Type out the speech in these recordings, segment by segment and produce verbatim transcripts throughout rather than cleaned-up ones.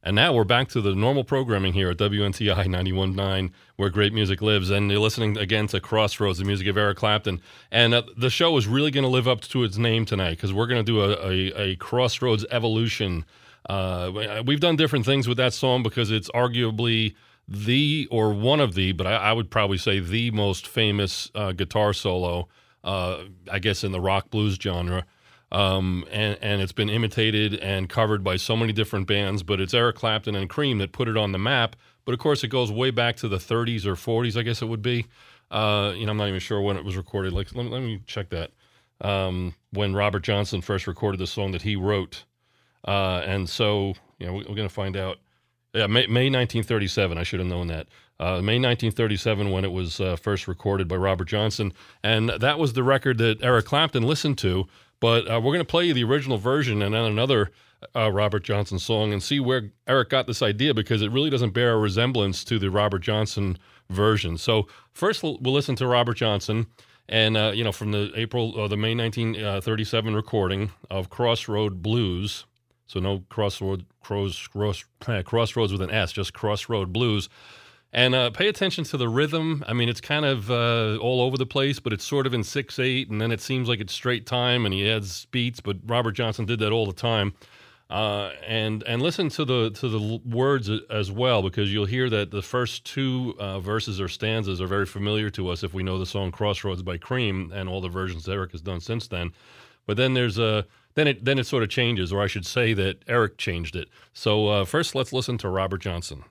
And now we're back to the normal programming here at W N T I ninety-one point nine, where great music lives. And you're listening again to Crossroads, the music of Eric Clapton. And uh, the show is really going to live up to its name tonight, because we're going to do a, a, a Crossroads evolution. Uh, we've done different things with that song because it's arguably the, or one of the, but I, I would probably say the most famous uh, guitar solo, uh, I guess, in the rock blues genre. Um, and, and it's been imitated and covered by so many different bands, but it's Eric Clapton and Cream that put it on the map. But of course, it goes way back to the thirties or forties, I guess it would be. Uh, you know, I'm not even sure when it was recorded. Like, let me, let me check that. Um, when Robert Johnson first recorded the song that he wrote. Uh, and so, you know, we're, we're going to find out. Yeah, May, May nineteen thirty-seven. I should have known that. Uh, May nineteen thirty-seven, when it was uh, first recorded by Robert Johnson. And that was the record that Eric Clapton listened to. But uh, we're going to play you the original version and then another uh, Robert Johnson song and see where Eric got this idea, because it really doesn't bear a resemblance to the Robert Johnson version. So first we'll, we'll listen to Robert Johnson, and uh, you know, from the April or the May nineteen thirty-seven recording of Crossroad Blues. So no crossroad cross, cross Crossroads with an S, just Crossroad Blues. And uh, pay attention to the rhythm. I mean, it's kind of uh, all over the place, but it's sort of in six eight, and then it seems like it's straight time, and he adds beats. But Robert Johnson did that all the time. Uh, and and listen to the to the words as well, because you'll hear that the first two uh, verses or stanzas are very familiar to us if we know the song Crossroads by Cream and all the versions Eric has done since then. But then there's a then it then it sort of changes, or I should say that Eric changed it. So uh, first, let's listen to Robert Johnson.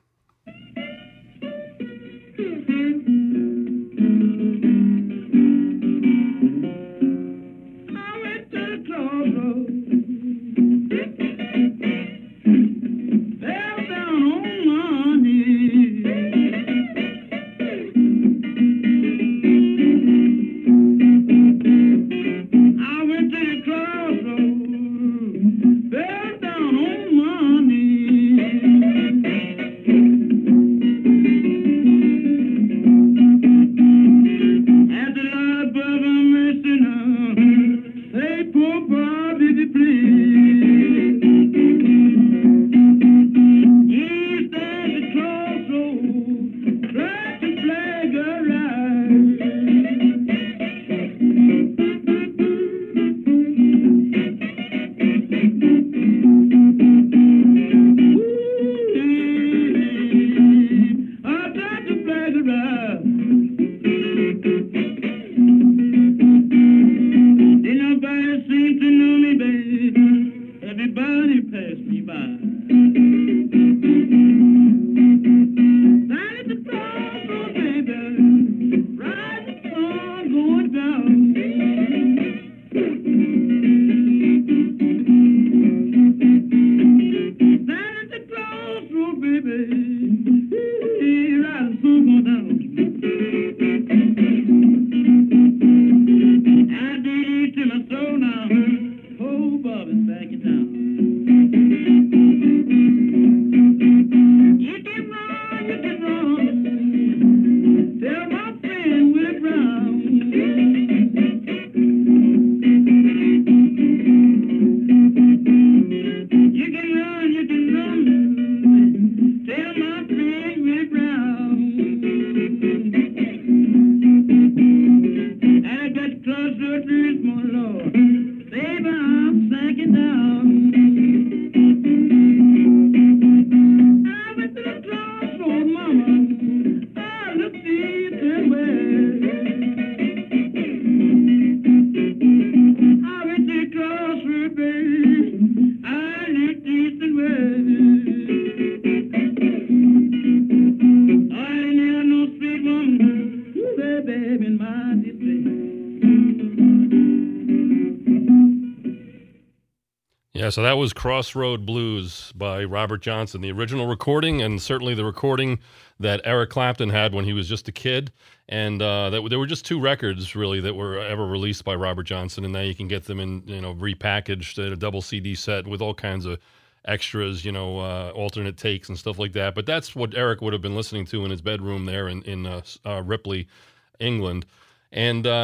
Yeah, so that was Crossroad Blues by Robert Johnson, the original recording, and certainly the recording that Eric Clapton had when he was just a kid. And uh, that, there were just two records, really, that were ever released by Robert Johnson, and now you can get them in, you know, repackaged at a double C D set with all kinds of extras, you know, uh, alternate takes and stuff like that. But that's what Eric would have been listening to in his bedroom there in, in uh, uh, Ripley, England. And um,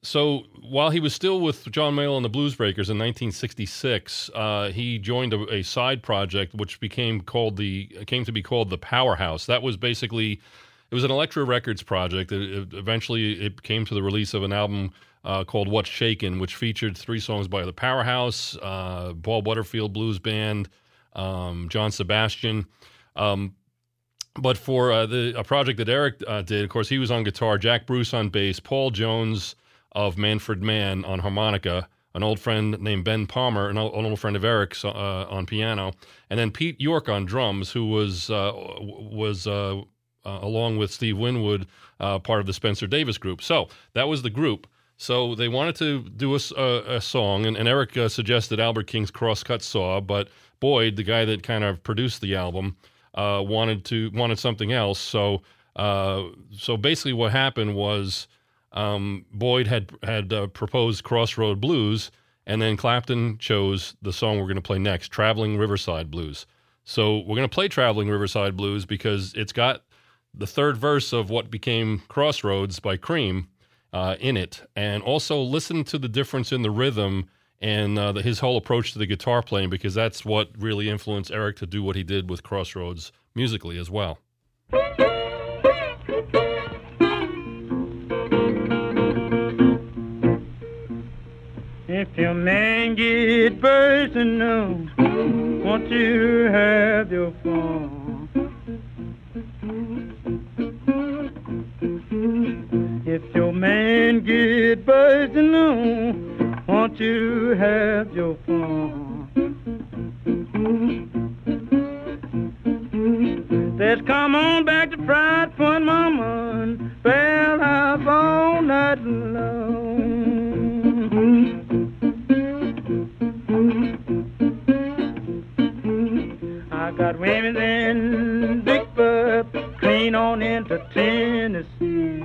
so while he was still with John Mayall and the Blues Breakers in nineteen sixty-six, uh, he joined a, a side project which became called the came to be called the Powerhouse. That was basically it was an Elektra Records project. It, it, eventually, it came to the release of an album uh, called What's Shakin', which featured three songs by the Powerhouse, uh, Paul Butterfield Blues Band, um, John Sebastian. Um, but for uh, the a project that Eric uh, did, of course, he was on guitar, Jack Bruce on bass, Paul Jones of Manfred Mann on harmonica, an old friend named Ben Palmer, an old, an old friend of Eric's uh, on piano, and then Pete York on drums, who was uh, was uh, uh, along with Steve Winwood, uh, part of the Spencer Davis group. So that was the group. So they wanted to do a, a, a song, and, and Eric uh, suggested Albert King's Crosscut Saw, but Boyd, the guy that kind of produced the album, uh, wanted to wanted something else. So uh, so basically, what happened was. Um, Boyd had had uh, proposed Crossroad Blues, and then Clapton chose the song we're going to play next, Traveling Riverside Blues. So we're going to play Traveling Riverside Blues because it's got the third verse of what became Crossroads by Cream uh, in it, and also listen to the difference in the rhythm and uh, the, his whole approach to the guitar playing, because that's what really influenced Eric to do what he did with Crossroads musically as well. If your man get personal, won't you have your fun? If your man get personal, won't you have your fun? Let's come on back to Pride Point, Mama, and Bell House all night long. I got women in Vicksburg, clean on into Tennessee.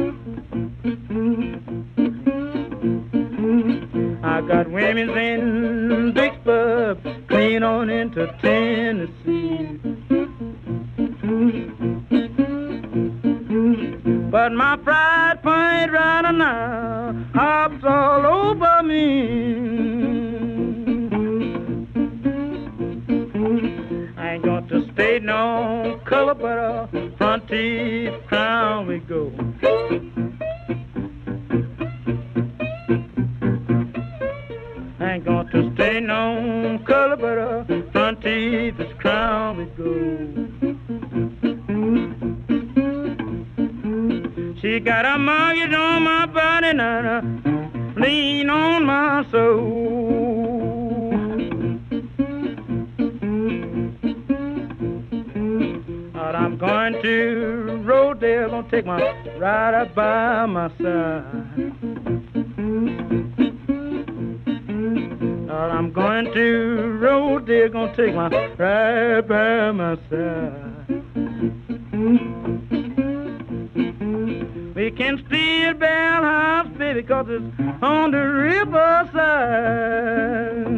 I got women in Vicksburg, clean on into Tennessee. But my Pride Point rider now hops all over me. I ain't got to stay no color, but a front teeth crown we go. I ain't got to stay no color, but a front teeth crown we go. She got a mortgage on my body and a lien on my soul. But I'm going to Rodale, gonna take my rider by my side. But I'm going to Rodale, gonna take my rider by my side. We can steal Bell House, baby, 'cause it's on the riverside.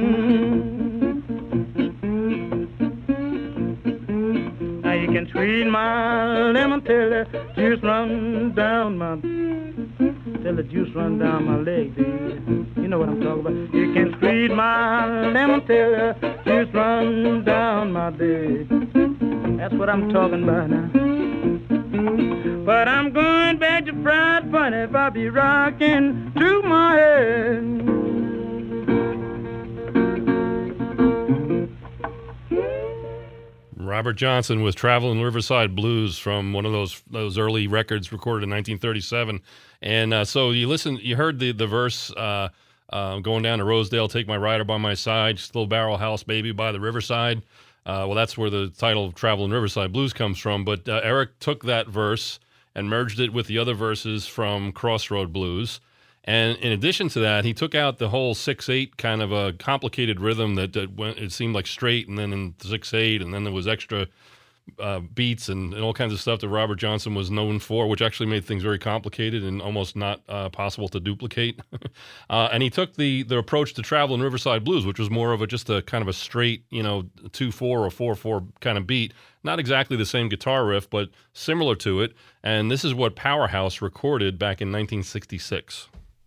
Now you can squeeze my lemon till the juice run down my, till the juice run down my leg, baby. You know what I'm talking about. You can squeeze my lemon till the juice run down my leg. That's what I'm talking about now. But I'm going back to Pride Point if I be rocking to my head. Robert Johnson with Traveling Riverside Blues from one of those those early records recorded in nineteen thirty-seven. And uh, so you listen, you heard the the verse, uh, uh, going down to Rosedale, take my rider by my side, still barrel house baby by the riverside. Uh, well, that's where the title of Traveling Riverside Blues comes from. But uh, Eric took that verse and merged it with the other verses from Crossroad Blues. And in addition to that, he took out the whole six eight kind of a complicated rhythm that, that went, it seemed like straight, and then in six eight, and then there was extra uh, beats and, and all kinds of stuff that Robert Johnson was known for, which actually made things very complicated and almost not uh, possible to duplicate. uh, and he took the the approach to Traveling Riverside Blues, which was more of a just a kind of a straight, you know, two four or four four kind of beat. Not exactly the same guitar riff, but similar to it. And this is what Powerhouse recorded back in nineteen sixty-six.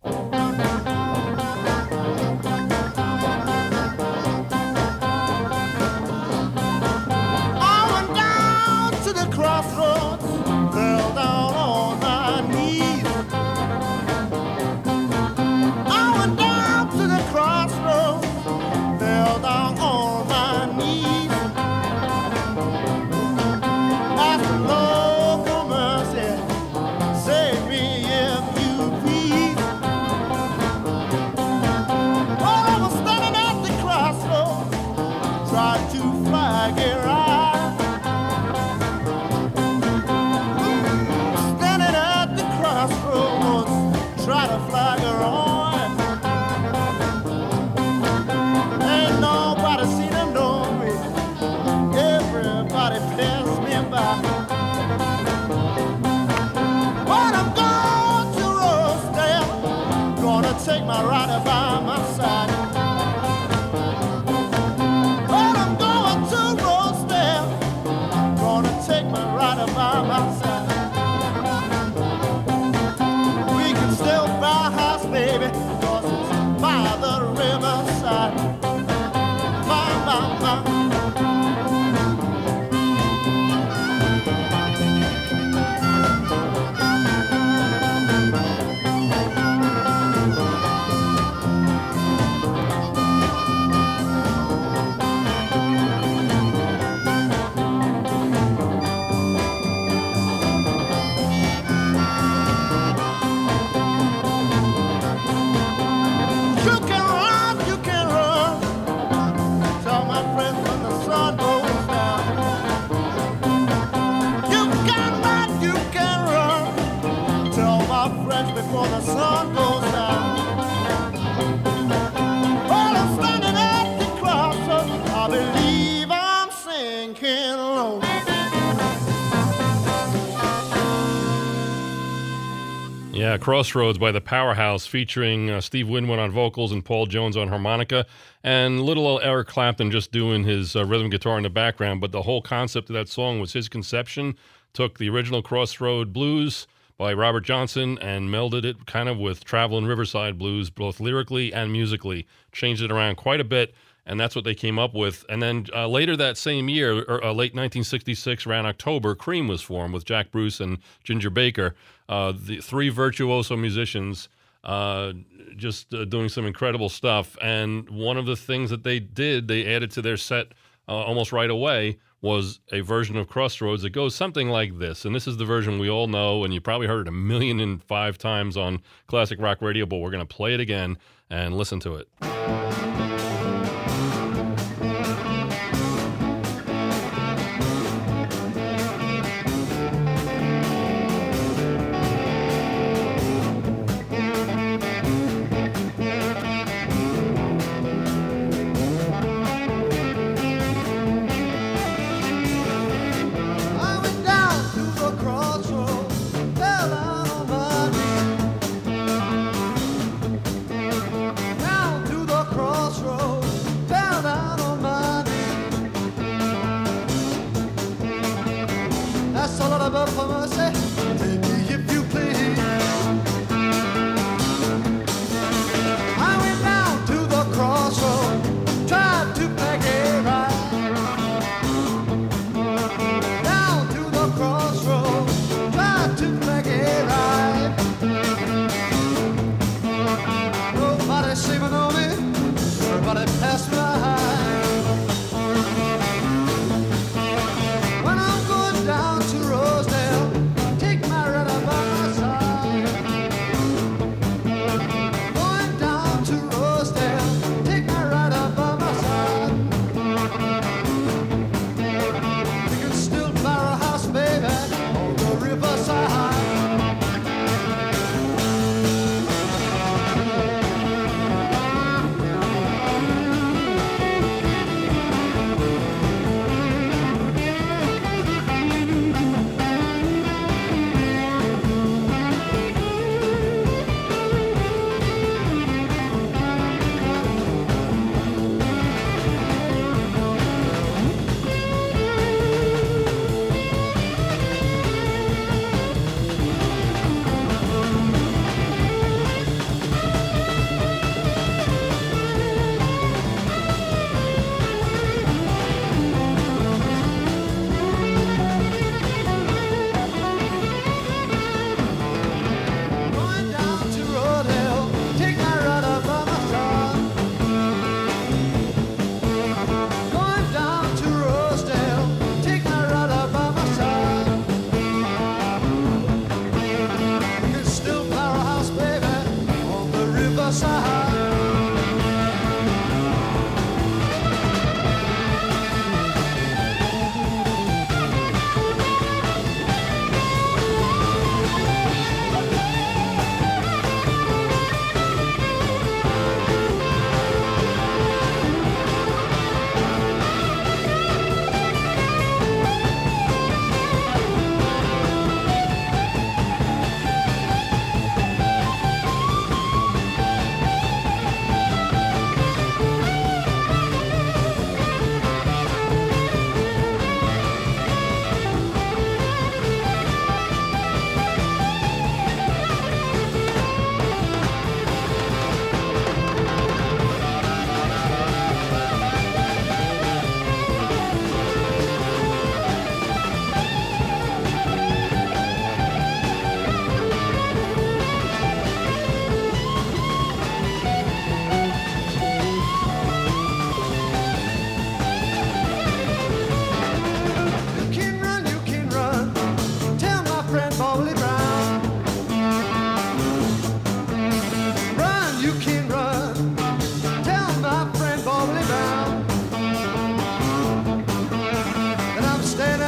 Yeah, Crossroads by the Powerhouse, featuring uh, Steve Winwood on vocals and Paul Jones on harmonica, and little old Eric Clapton just doing his uh, rhythm guitar in the background. But the whole concept of that song was his conception. Took the original Crossroad Blues by Robert Johnson and melded it kind of with Travelin' Riverside Blues, both lyrically and musically. Changed it around quite a bit, and that's what they came up with. And then uh, later that same year, or, uh, late nineteen sixty-six, around October, Cream was formed with Jack Bruce and Ginger Baker, uh, the three virtuoso musicians uh, just uh, doing some incredible stuff. And one of the things that they did, they added to their set uh, almost right away, was a version of Crossroads that goes something like this. And this is the version we all know, and you probably heard it a million and five times on classic rock radio, but we're going to play it again and listen to it. When I'm going down to Rosedale,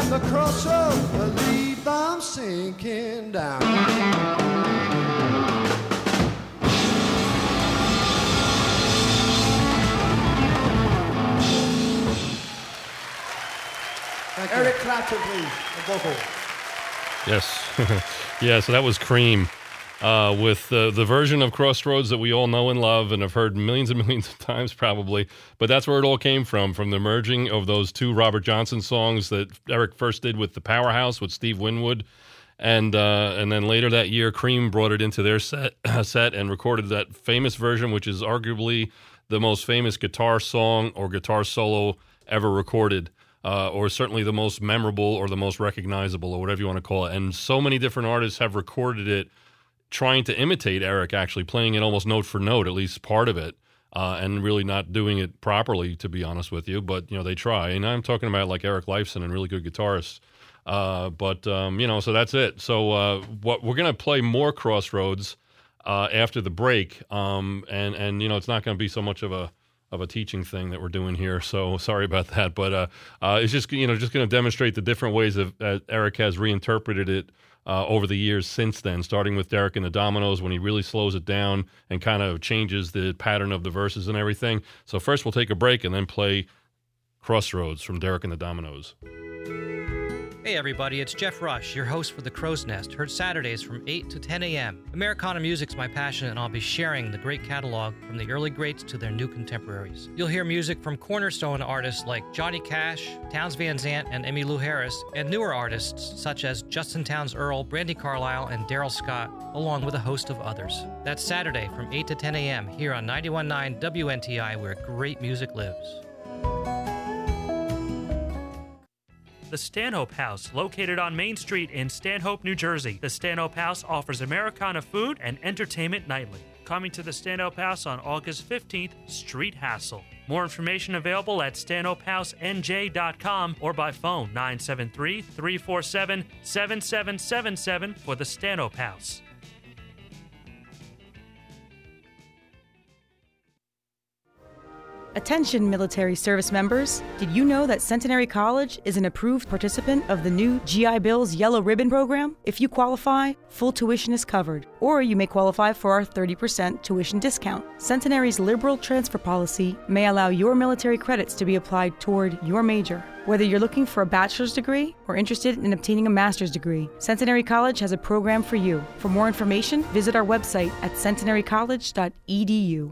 at the crossroads, believe I'm sinking down. Thank Eric you. Clapton, please, the vocal. Yes. Yeah, so that was Cream uh, with uh, the version of Crossroads that we all know and love and have heard millions and millions of times probably. But that's where it all came from, from the merging of those two Robert Johnson songs that Eric first did with the Powerhouse with Steve Winwood. And uh, and then later that year, Cream brought it into their set, set and recorded that famous version, which is arguably the most famous guitar song or guitar solo ever recorded. Uh, or certainly the most memorable or the most recognizable or whatever you want to call it. And so many different artists have recorded it trying to imitate Eric, actually playing it almost note for note, at least part of it, uh, and really not doing it properly, to be honest with you. But, you know, they try. And I'm talking about like Eric Lifeson and really good guitarists. Uh, but, um, you know, so that's it. So uh, what we're going to play more Crossroads uh, after the break. Um, and, and, you know, it's not going to be so much of a of a teaching thing that we're doing here, so sorry about that. But uh, uh, it's just you know just going to demonstrate the different ways that uh, Eric has reinterpreted it uh, over the years since then, starting with Derek and the Dominoes when he really slows it down and kind of changes the pattern of the verses and everything. So first we'll take a break and then play Crossroads from Derek and the Dominoes. Hey everybody, it's Jeff Rush, your host for The Crow's Nest, heard Saturdays from eight to ten a.m. Americana music's my passion, and I'll be sharing the great catalog from the early greats to their new contemporaries. You'll hear music from cornerstone artists like Johnny Cash, Townes Van Zandt, and Emmylou Harris, and newer artists such as Justin Townes Earl, Brandi Carlile, and Daryl Scott, along with a host of others. That's Saturday from eight to ten a.m. here on ninety-one point nine W N T I, where great music lives. The Stanhope House, located on Main Street in Stanhope, New Jersey. The Stanhope House offers Americana food and entertainment nightly. Coming to the Stanhope House on August fifteenth, Street Hassle. More information available at stanhope house n j dot com or by phone nine seven three, three four seven, seven seven seven seven for the Stanhope House. Attention military service members, did you know that Centenary College is an approved participant of the new G I Bill's Yellow Ribbon program? If you qualify, full tuition is covered, or you may qualify for our thirty percent tuition discount. Centenary's liberal transfer policy may allow your military credits to be applied toward your major. Whether you're looking for a bachelor's degree or interested in obtaining a master's degree, Centenary College has a program for you. For more information, visit our website at centenary college dot e d u.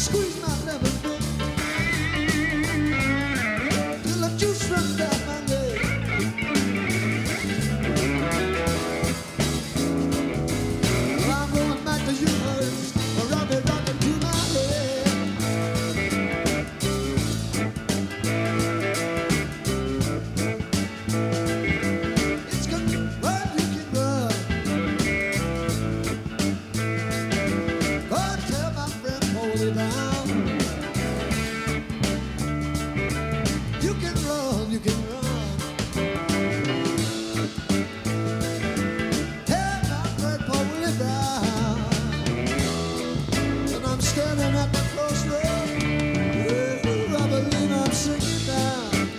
Squeeze my lemon book till the juice runs down my leg. Well, I'm going back to you, or I'll be rocking to my head. It's good, run, you can run. Go tell my friend, hold it down. You can run, you can run. Tell my friend, hold it down. And I'm standing at the crossroad. Ooh, I believe I'm singing now.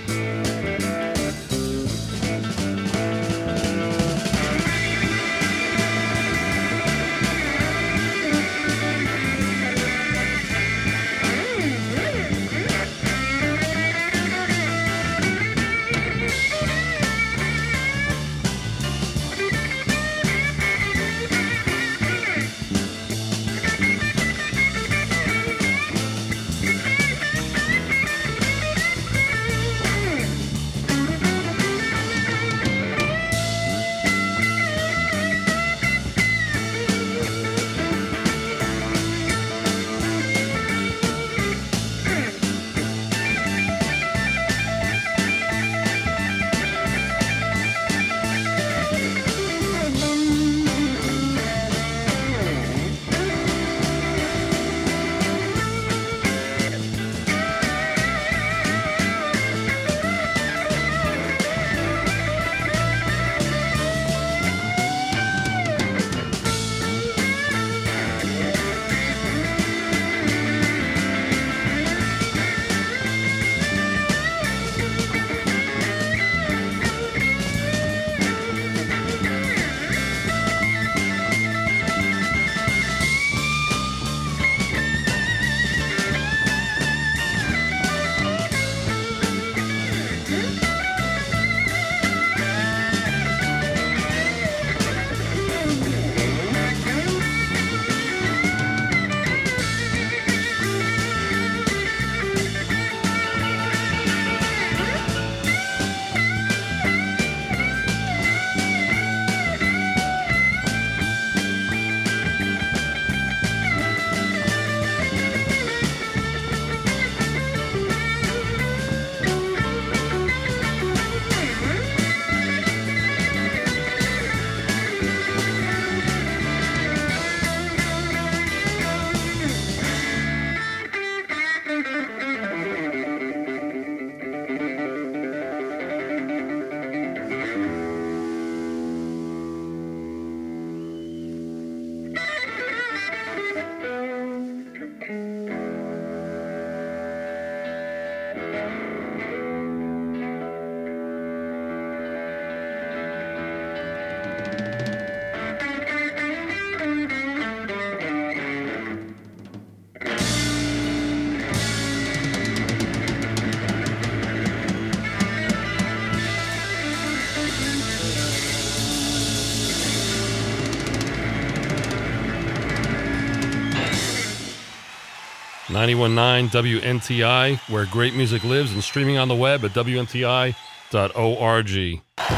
ninety-one point nine W N T I, where great music lives, and streaming on the web at W N T I dot org.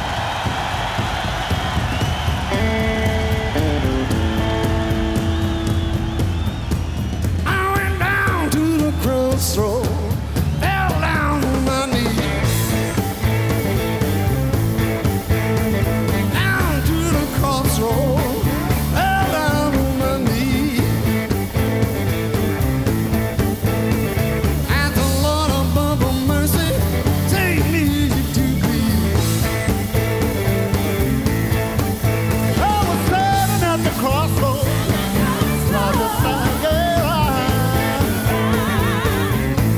I went down to the crossroad, fell down on my knees. Down to the crossroad, fell down on my knees. Ask the Lord above mercy, take me to thee. I was standing at the crossroad, like a fire.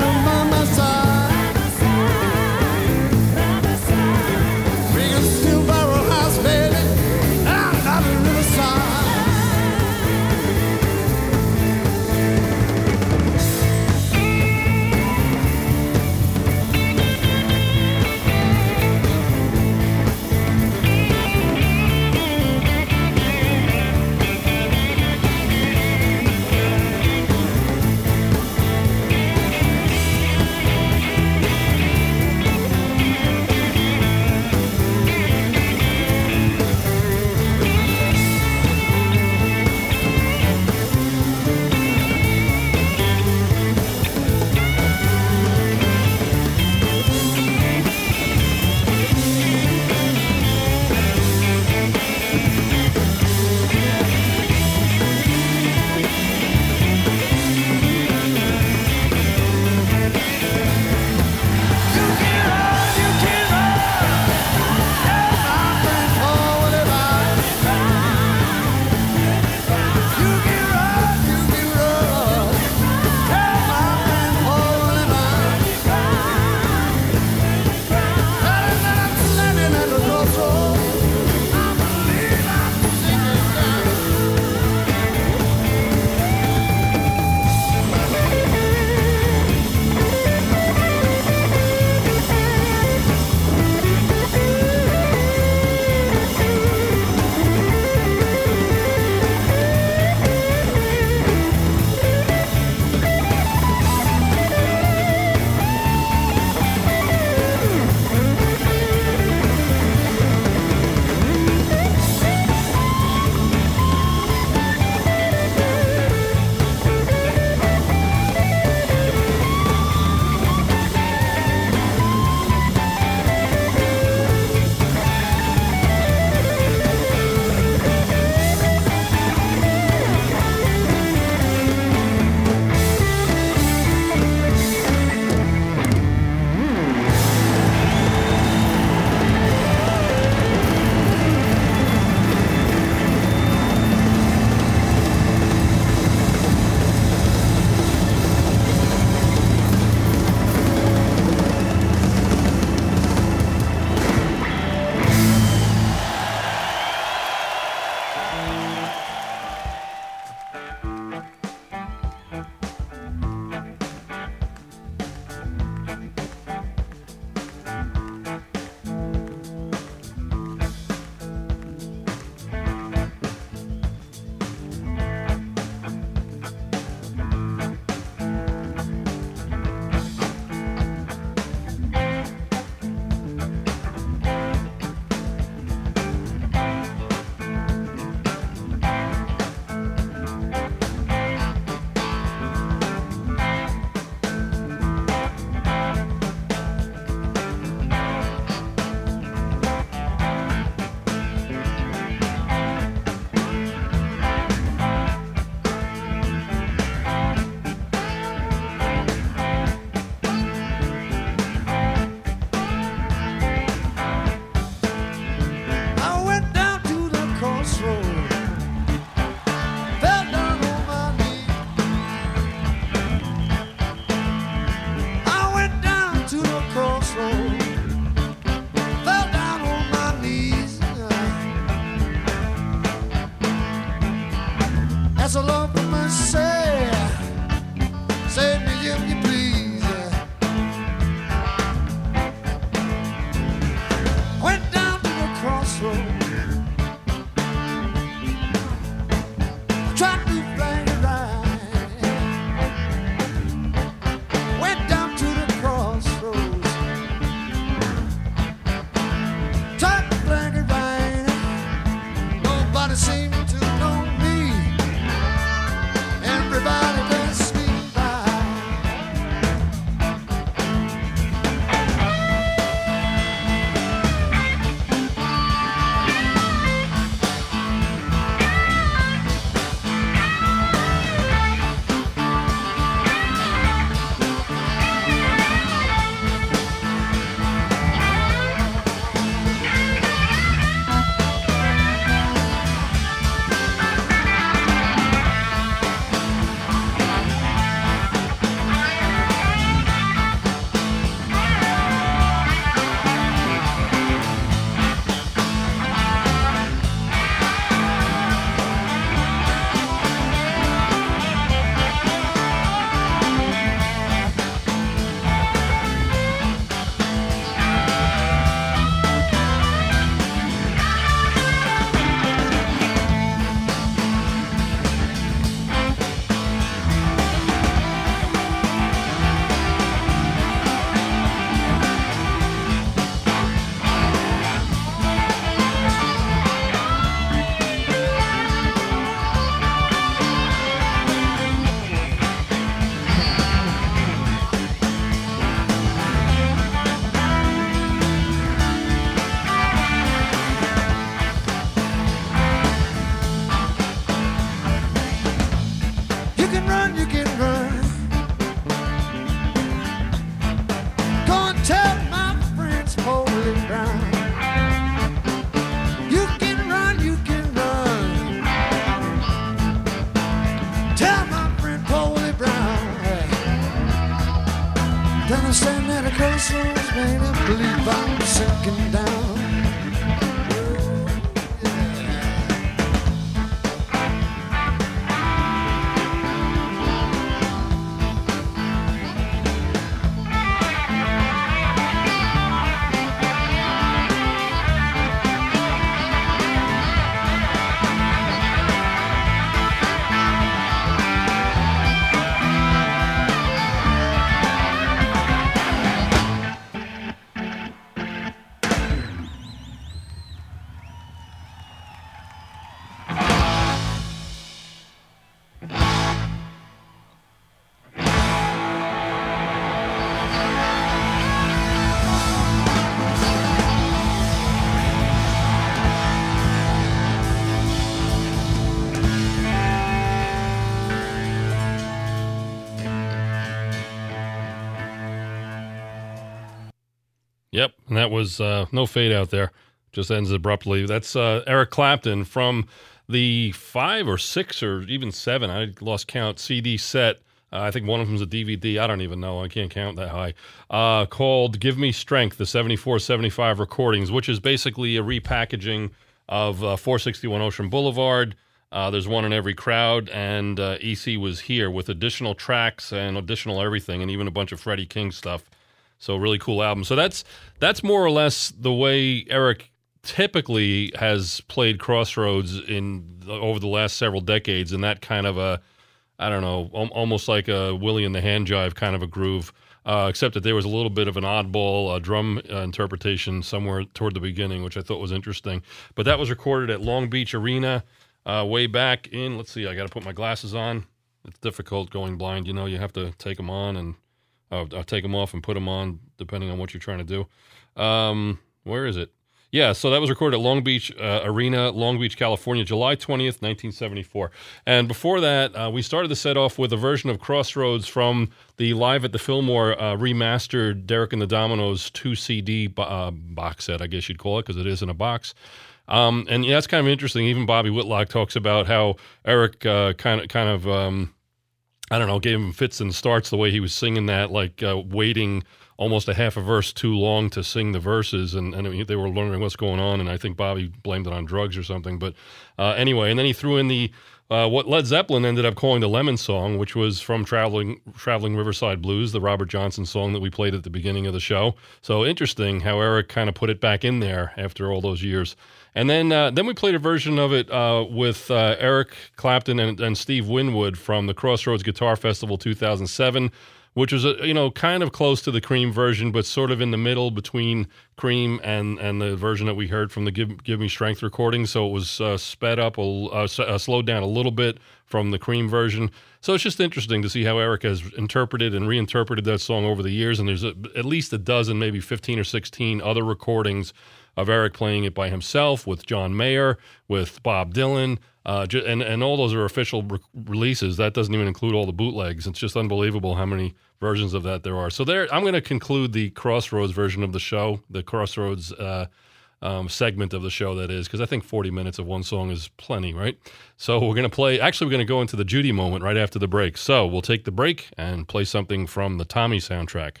Yep, and that was uh, no fade out there. Just ends abruptly. That's uh, Eric Clapton from the five or six or even seven, I lost count, C D set. Uh, I think one of them is a D V D. I don't even know. I can't count that high. Uh, called Give Me Strength, the seventy-four seventy-five recordings, which is basically a repackaging of uh, four sixty-one Ocean Boulevard. Uh, there's one in every crowd, and uh, E C was here with additional tracks and additional everything, and even a bunch of Freddie King stuff. So really cool album. So that's that's more or less the way Eric typically has played Crossroads in over the last several decades, in that kind of a, I don't know, al- almost like a Willie and the Hand Jive kind of a groove, uh, except that there was a little bit of an oddball uh, drum uh, interpretation somewhere toward the beginning, which I thought was interesting. But that was recorded at Long Beach Arena uh, way back in, let's see, I got to put my glasses on. It's difficult going blind. You know, you have to take them on and uh, take them off and put them on, depending on what you're trying to do. Um, where is it? Yeah, so that was recorded at Long Beach uh, Arena, Long Beach, California, July twentieth, nineteen seventy-four. And before that, uh, we started the set off with a version of Crossroads from the Live at the Fillmore uh, remastered Derek and the Dominoes two C D bo- uh, box set, I guess you'd call it, because it is in a box. Um, and yeah, that's kind of interesting. Even Bobby Whitlock talks about how Eric uh, kind of, kind of, um, I don't know, gave him fits and starts the way he was singing that, like uh, waiting almost a half a verse too long to sing the verses, and, and they were learning what's going on, and I think Bobby blamed it on drugs or something. But uh, anyway, and then he threw in the uh, what Led Zeppelin ended up calling the Lemon Song, which was from Traveling Traveling Riverside Blues, the Robert Johnson song that we played at the beginning of the show. So interesting how Eric kind of put it back in there after all those years. And then uh, then we played a version of it uh, with uh, Eric Clapton and, and Steve Winwood from the Crossroads Guitar Festival two thousand seven, which was, a, you know, kind of close to the Cream version, but sort of in the middle between Cream and, and the version that we heard from the Give, Give Me Strength recording. So it was uh, sped up, a, uh, uh, slowed down a little bit from the Cream version. So it's just interesting to see how Eric has interpreted and reinterpreted that song over the years. And there's a, at least a dozen, maybe fifteen or sixteen other recordings of Eric playing it by himself, with John Mayer, with Bob Dylan, uh, and, and all those are official re- releases. That doesn't even include all the bootlegs. It's just unbelievable how many versions of that there are. So there, I'm going to conclude the Crossroads version of the show, the Crossroads uh, um, segment of the show, that is, because I think forty minutes of one song is plenty, right? So we're going to play, actually we're going to go into the Judy moment right after the break. So we'll take the break and play something from the Tommy soundtrack.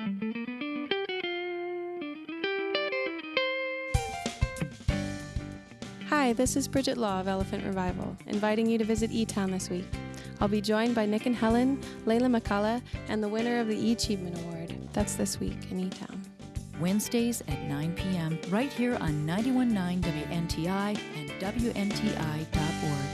Hi, this is Bridget Law of Elephant Revival, inviting you to visit E-Town this week. I'll be joined by Nick and Helen, Layla McCullough, and the winner of the E-Achievement Award. That's this week in E-Town. Wednesdays at nine p.m. right here on ninety-one point nine W N T I and W N T I dot org.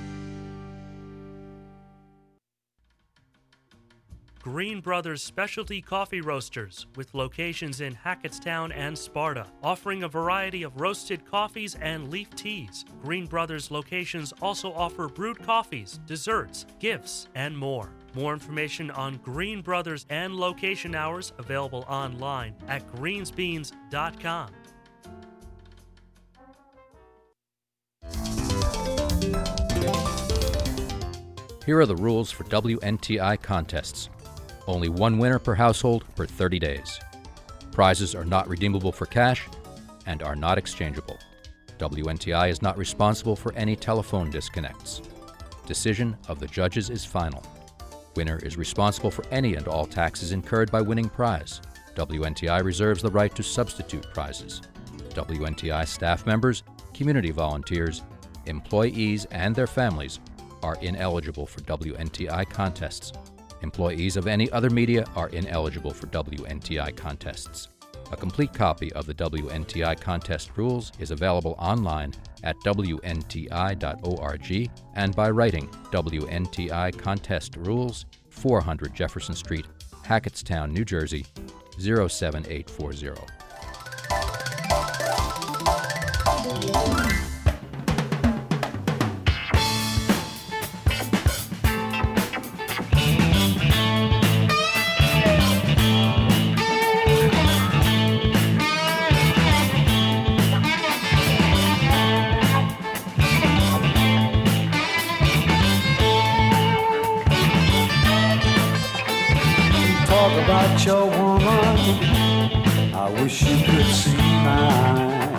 Green Brothers Specialty Coffee Roasters, with locations in Hackettstown and Sparta, offering a variety of roasted coffees and leaf teas. Green Brothers locations also offer brewed coffees, desserts, gifts, and more. More information on Green Brothers and location hours available online at greensbeans dot com. Here are the rules for W N T I contests. Only one winner per household per thirty days. Prizes are not redeemable for cash and are not exchangeable. W N T I is not responsible for any telephone disconnects. Decision of the judges is final. Winner is responsible for any and all taxes incurred by winning prize. W N T I reserves the right to substitute prizes. W N T I staff members, community volunteers, employees, and their families are ineligible for W N T I contests. Employees of any other media are ineligible for W N T I contests. A complete copy of the W N T I contest rules is available online at W N T I dot org and by writing W N T I Contest Rules, four hundred Jefferson Street, Hackettstown, New Jersey, zero seven eight four zero. Talk about your woman, I wish you could see mine.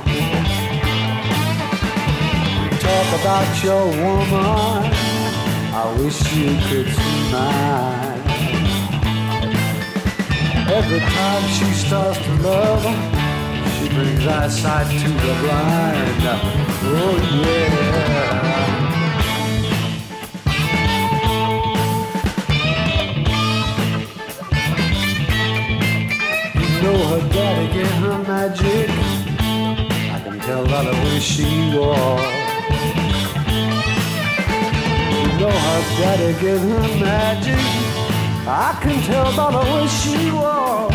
Talk about your woman, I wish you could see mine. Every time she starts to love him, she brings eyesight to the blind. Oh yeah. You know her daddy gave her magic. I can tell by the way she walks. You know her daddy gave her magic. I can tell by the way she walks.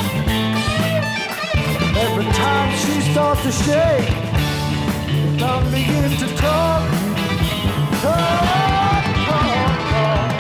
Every time she starts to shake, I begin to talk, talk, talk, talk.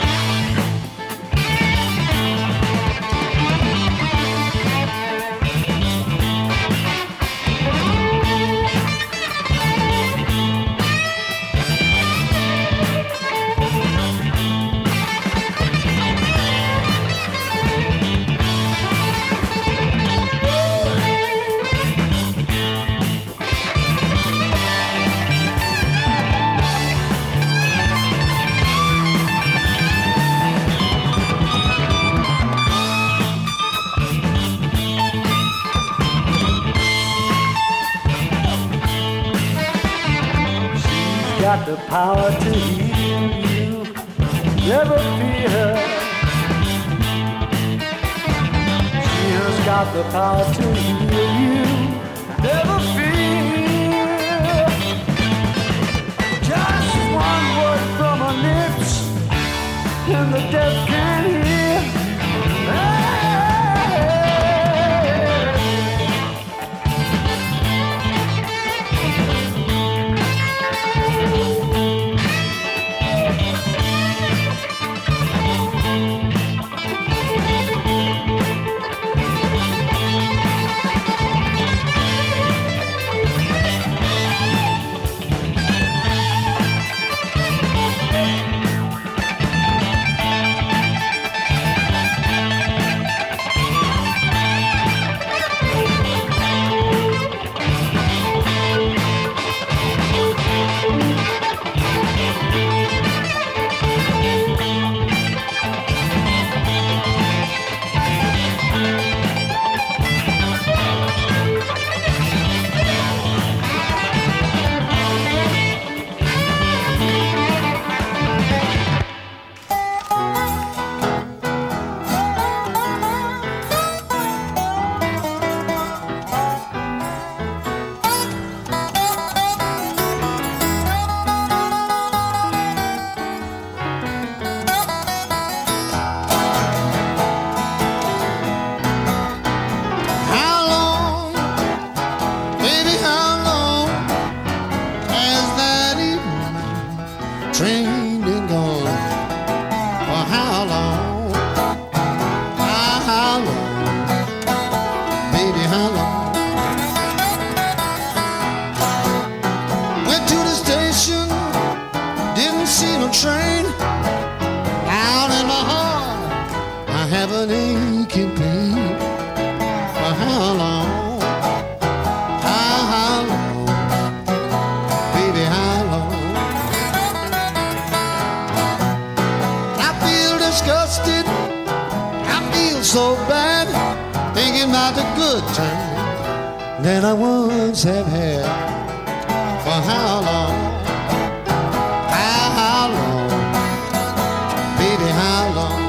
Got the power to heal you, never fear. She has got the power to heal you, never fear. Just one word from her lips, and the deaf can hear. Hey. Than I once have had. For how long? How long? Baby, how long?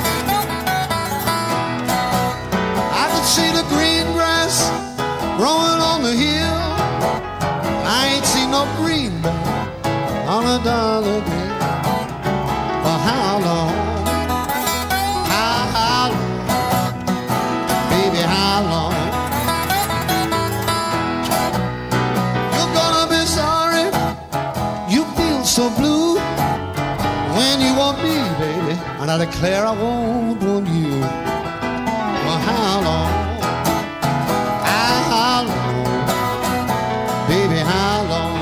I could see the green grass growing on the hill. I ain't seen no greenback on a dollar bill. For how long? How, how long? Baby, how long? So blue when you want me, baby, and I declare I won't want you. For how long? How long? Baby, how long?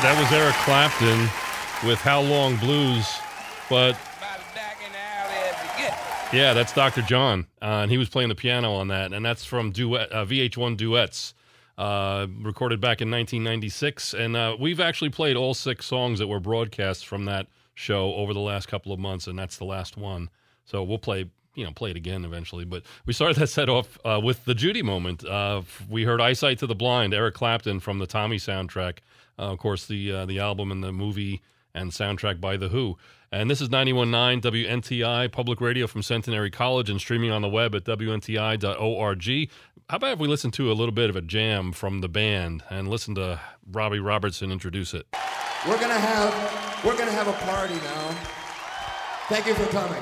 that was Eric Clapton with How Long Blues, but yeah, that's Doctor John, uh, and he was playing the piano on that, and that's from duet, uh, V H one Duets, uh, recorded back in nineteen ninety-six, and uh, we've actually played all six songs that were broadcast from that show over the last couple of months, and that's the last one. So we'll play, you know, play it again eventually. But we started that set off uh, with the Judy moment. Uh, we heard "Eyesight to the Blind," Eric Clapton from the Tommy soundtrack, uh, of course, the uh, the album and the movie and soundtrack by The Who. And this is ninety-one point nine W N T I, public radio from Centenary College, and streaming on the web at W N T I dot org. How about if we listen to a little bit of a jam from the band and listen to Robbie Robertson introduce it? We're gonna have we're gonna have a party now. Thank you for coming.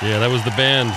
Yeah, that was the band.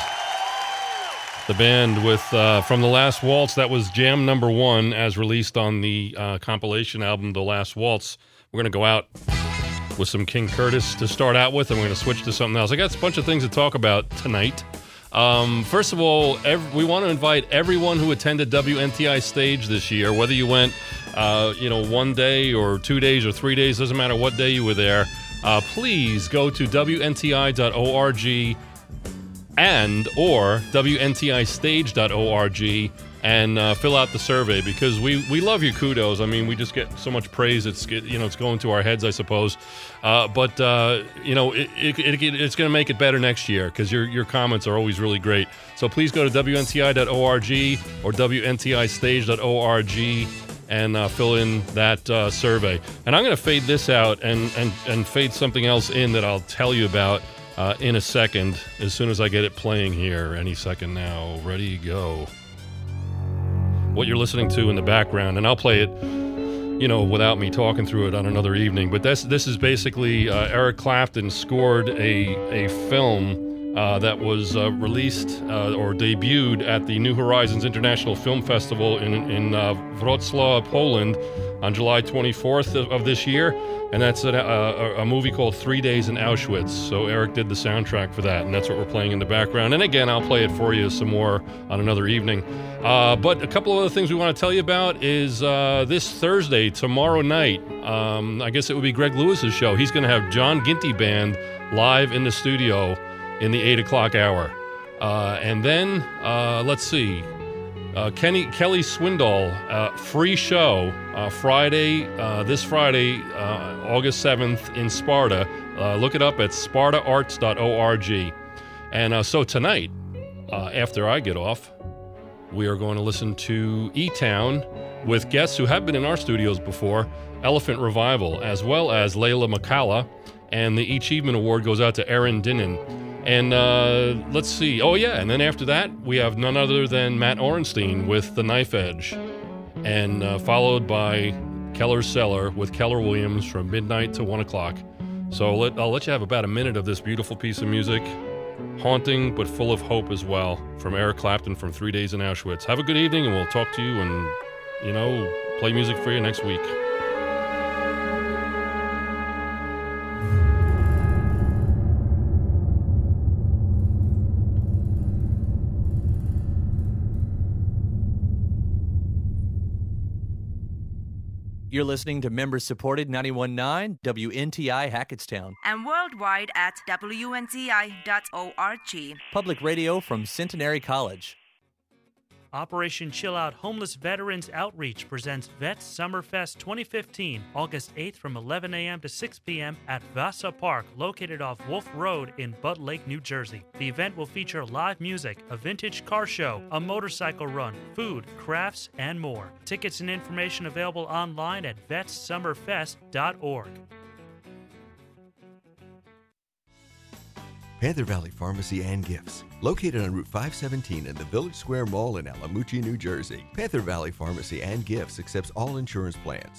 The band with uh, from The Last Waltz. That was jam number one as released on the uh, compilation album The Last Waltz. We're going to go out with some King Curtis to start out with, and we're going to switch to something else. I got a bunch of things to talk about tonight. Um, first of all, every, we want to invite everyone who attended W N T I Stage this year, whether you went uh, you know, one day or two days or three days, doesn't matter what day you were there. Uh, please go to W N T I dot org and or W N T I stage dot org and uh, fill out the survey, because we, we love your kudos. I mean, we just get so much praise. It's you know it's going to our heads, I suppose. Uh, but uh, you know it, it, it, it's going to make it better next year, because your your comments are always really great. So please go to W N T I dot org or W N T I stage dot org and uh, fill in that uh, survey. And I'm going to fade this out and, and, and fade something else in that I'll tell you about uh, in a second, as soon as I get it playing here. Any second now. Ready, go. What you're listening to in the background, and I'll play it, you know, without me talking through it on another evening. But this this is basically uh, Eric Clapton scored a a film uh, that was uh, released uh, or debuted at the New Horizons International Film Festival in in uh, Wrocław, Poland, on July twenty-fourth of, of this year, and that's a, a, a movie called Three Days in Auschwitz. So Eric did the soundtrack for that, and that's what we're playing in the background. And again, I'll play it for you some more on another evening. Uh, but a couple of other things we want to tell you about is uh, this Thursday, tomorrow night, um, I guess it would be Greg Lewis's show. He's going to have John Ginty Band live in the studio in the eight o'clock hour. Uh, and then, uh, let's see, Uh, Kenny Kelly Swindoll, uh, free show uh, Friday, uh, this Friday, uh, August seventh in Sparta. Uh, look it up at sparta arts dot org. And uh, so tonight, uh, after I get off, we are going to listen to E-Town with guests who have been in our studios before, Elephant Revival, as well as Layla McCalla. And the Achievement Award goes out to Erin Dinnan. And uh, let's see. Oh, yeah. And then after that, we have none other than Matt Orenstein with The Knife Edge. And uh, followed by Keller's Cellar with Keller Williams from midnight to one o'clock. So let, I'll let you have about a minute of this beautiful piece of music. Haunting, but full of hope as well, from Eric Clapton from Three Days in Auschwitz. Have a good evening, and we'll talk to you and, you know, play music for you next week. You're listening to member-supported ninety-one point nine W N T I Hackettstown. And worldwide at W N T I dot org. Public radio from Centenary College. Operation Chill Out Homeless Veterans Outreach presents Vets Summerfest twenty fifteen, August eighth from eleven a.m. to six p.m. at Vasa Park, located off Wolf Road in Budd Lake, New Jersey. The event will feature live music, a vintage car show, a motorcycle run, food, crafts, and more. Tickets and information available online at vets summerfest dot org. Panther Valley Pharmacy and Gifts. Located on Route five seventeen in the Village Square Mall in Alamuchee, New Jersey, Panther Valley Pharmacy and Gifts accepts all insurance plans.